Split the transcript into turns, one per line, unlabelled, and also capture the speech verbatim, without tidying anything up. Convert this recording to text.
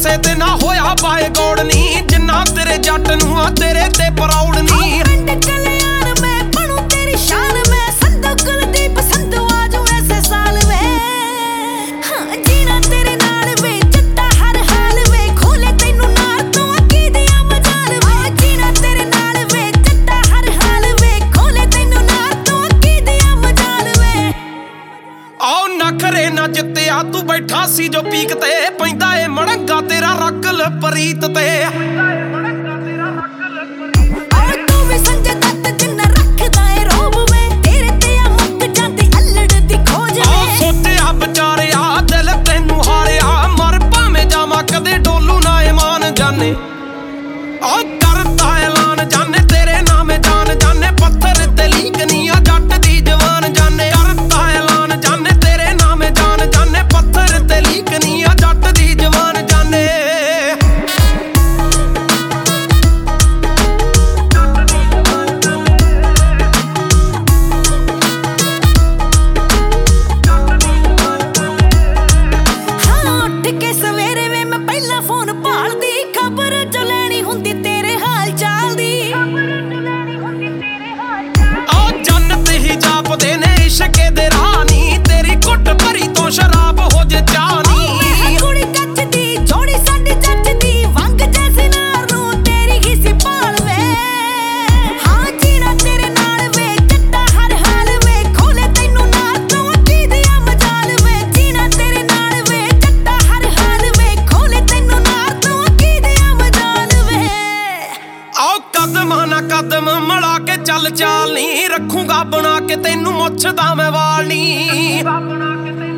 ਕਿਸੇ ਤੇ ਨਾ ਹੋਇਆ ਬਾਏ ਗੋੜ ਨੀ, ਜਿੰਨਾ ਤੇਰੇ ਜੱਟ ਨੂੰ ਆ ਤੇਰੇ ਤੇ ਪ੍ਰਾਊਡ ਨੀ।
ਪਿੰਡ ਕਲਿਆਣ ਮੈਂ ਬਣੂ ਤੇਰੀ ਸ਼ਾਨ, ਮੈਂ ਸੰਧੂ ਕੁਲਦੀਪ ਸੰਧੂ ਆਜੂ ਐਸੇ ਸਾਲ ਵੇ। ਹਾਂ ਜੀਣਾ ਤੇਰੇ ਨਾਲ ਵੇ ਜੱਟਾ ਹਰ ਹਾਲ ਵੇ, ਖੋਲੇ ਤੈਨੂੰ ਨਾਲ ਤੋਂ ਅੱਗੀ ਦੀਆਂ ਮਜਾਲ ਵੇ। ਜੀਣਾ ਤੇਰੇ ਨਾਲ ਵੇ ਜੱਟਾ ਹਰ ਹਾਲ ਵੇ, ਖੋਲੇ ਤੈਨੂੰ ਨਾਲ ਤੋਂ ਅੱਗੀ ਦੀਆਂ ਮਜਾਲ ਵੇ।
ਆਓ ਨਖਰੇ ਨਾ ਜਿੱਤਿਆ ਤੂੰ ਬੈਠਾ ਸੀ ਜੋ ਪੀਕ ਤੇ, ਪੈਂਦਾ ਏ ਮੜੰਗਾ ਤੇਰਾ ਰਕਲ ਪ੍ਰੀਤ ਤੇ। ਆ ਕਰਤਾ ਐਲਾਨ ਜਾਨੇ ਤੇਰੇ ਨਾਮੇ ਜਾਨ ਜਾਨੇ, ਪੱਥਰ ਤੇ ਲੀਕ ਨੀ ਆ ਜੱਟ ਦੀ ਜਵਾਨ ਜਾਨੇ। ਕਰਤਾ ਐਲਾਨ ਜਾਨੇ ਤੇਰੇ ਨਾਮੇ ਜਾਨ ਜਾਨੇ, ਪੱਥਰ ਤੇ ਲੀਕ ਨੀ ਆ ਜੱਟ ਦੀ ਜਵਾਨ ਜਾਨੇ।
ਹਾਂ ਉੱਠ ਕੇ ਸਵੇਰੇ ਵੇ ਮੈਂ ਪਹਿਲਾਂ ਫੋਨ ਭਾਲਦੀ, ਖਬਰ ਜੋ ਲੈਣੀ ਹੁੰਦੀ ਤੇਰੇ ਹਾਲ ਚਾਲ ਦੀ।
ਆ ਜੰਨਤ ਹੀ ਜਾਪਦੇ ਨੇ ਇਸ਼ਕੇ ਦੇ ਰਾਹ ਨੀ, ਤੇਰੀ ਘੁੱਟ ਭਰੀ ਤੋਂ ਸ਼ਰਾਬ ਹੋ ਜੇ ਚਾਹ ਨੀ।
ਕੁੜੀ ਕੱਚ ਦੀ ਜੋੜੀ ਸਾਡੀ ਜੱਜ ਦੀ, ਵੰਗ ਜੈਸੇ ਨਾਰ ਨੂੰ ਤੇਰੀ ਹੀ ਸੀ ਭਾਲ ਵੇ। ਹਾਂ ਜੀਣਾ ਤੇਰੇ ਨਾਲ ਵੇ ਜੱਟਾ ਹਰ ਹਾਲ ਵੇ, ਖੋਲੇ ਤੈਨੂੰ ਨਾਲ ਤੋਂ ਅੱਗੀ ਦੀਆਂ ਮਜਾਲ ਵੇ। ਜੀਣਾ ਤੇਰੇ ਨਾਲ ਵੇ ਜੱਟਾ ਹਰ ਹਾਲ ਵੇ, ਖੋਲੇ ਤੈਨੂੰ ਨਾਲ ਤੋਂ ਅੱਗੀ ਦੀਆਂ ਮਜਾਲ ਵੇ।
ਆਓ ਕਦਮਾਂ ਨਾ ਕਦਮ ਮਿਲਾ ਕੇ ਚੱਲ ਚਾਲ ਨੀ, ਰੱਖੂਗਾ ਬਣਾ ਕੇ ਤੈਨੂੰ ਮੁੱਛ ਦਾ ਮੈਂ ਵਾਲ ਨੀ।